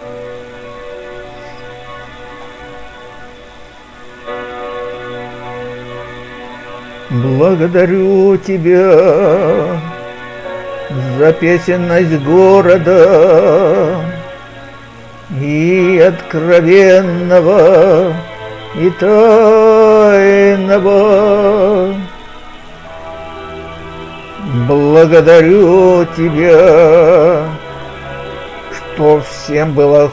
Благодарю тебя за песенность города и откровенного, и тайного. Благодарю тебя, что всем было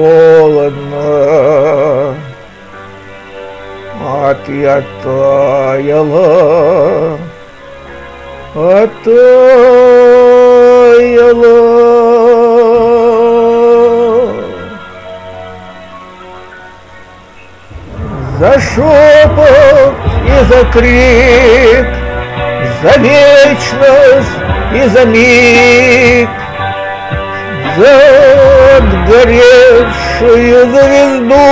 холодно, а ты оттаяла, За шепот и за крик, за вечность и за миг, за отгоревшую звезду,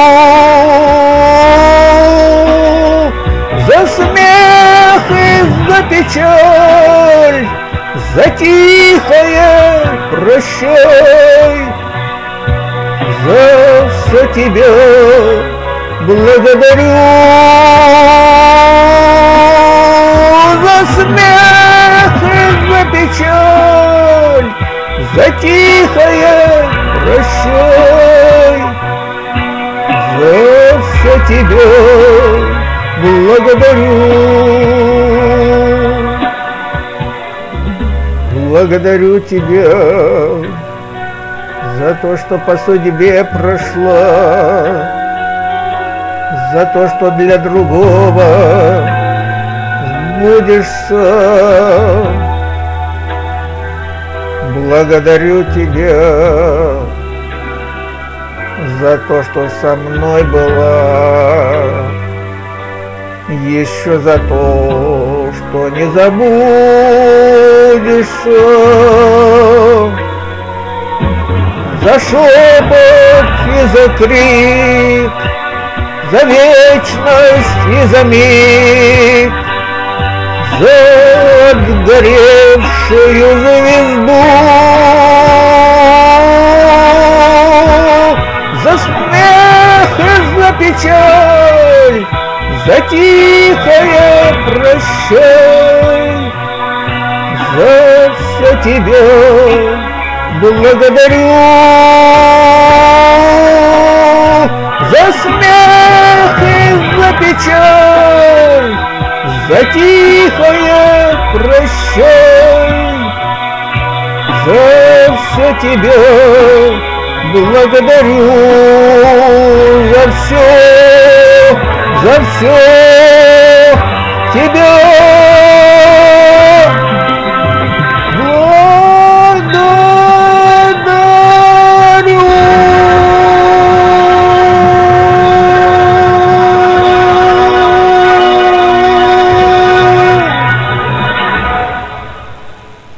за смех и за печаль, за тихое прощай, за все тебя благодарю, за смех и за печаль, за тихое прощай, за все тебя благодарю. Благодарю тебя за то, что по судьбе прошла, за то, что для другого сбудешься. Благодарю тебя за то, что со мной была, еще за то, что не забудешься, за шепот и за крик, за вечность и за миг, за отгоревшую звезду, за смех и за печаль, за тихое прощай, за все тебя благодарю, за смех и за печаль, за тихое прощай, за все тебя благодарю, за все тебя